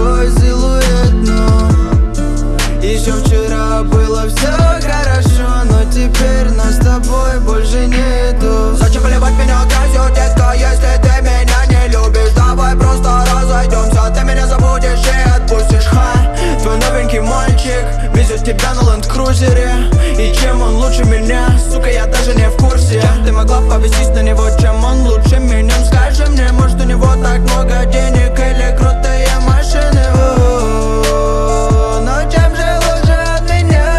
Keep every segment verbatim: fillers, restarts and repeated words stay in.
твой силуэт, но еще вчера было все хорошо, но теперь нас с тобой больше нету. Зачем поливать меня грязью, детка, если ты меня не любишь? Давай просто разойдемся, ты меня забудешь и отпустишь. Ха, твой новенький мальчик везет тебя на ленд-крузере. И чем он лучше меня, сука, я даже не в курсе. Чем ты могла повесить на него, чем он лучше меня? Скажи мне, может у него так много денег или крутые машины? О-о-о, но чем же лучше от меня?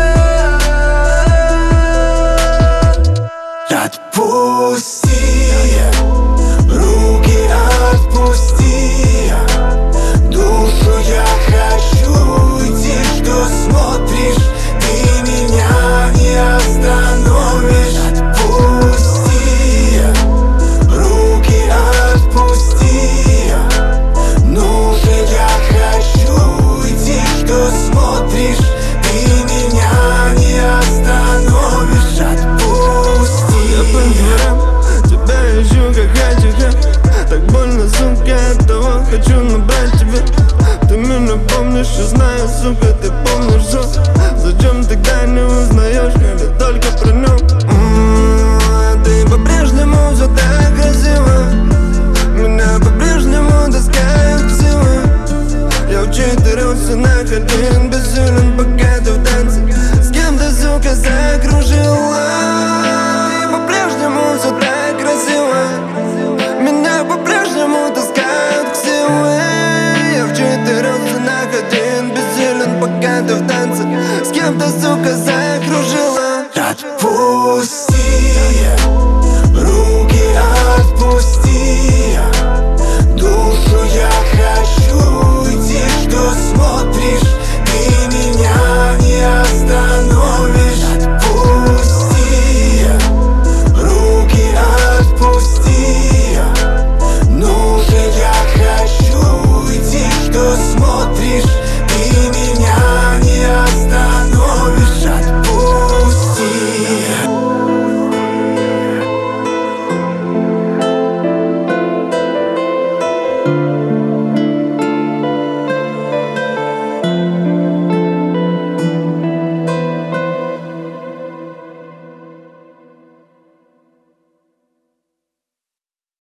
Отпусти, руки отпусти, душу я хочу уйти. Что смотришь, ты меня не остановишь. Отпусти, руки отпусти, ну же я хочу уйти. Что смотришь, ты меня не остановишь. Отпусти. Я по дворам тебя ищу как хачика. Так больно, сука, от того хочу набрать тебя. Ты меня помнишь и знаешь, сука, ты помнишь все. Зачем тогда не узнаешь, когда только про нем? М-м-м, ты по-прежнему все так красиво, меня по-прежнему таскают силы. Я учитывался на один, бессилен, пока ты в танце. С кем ты, сука, закружила? Ты по-прежнему все так красиво, меня по-прежнему таскают к силы. Я вчитывался на один, бессилен, пока ты в танце. С кем ты, сука, закружила? Отпусти.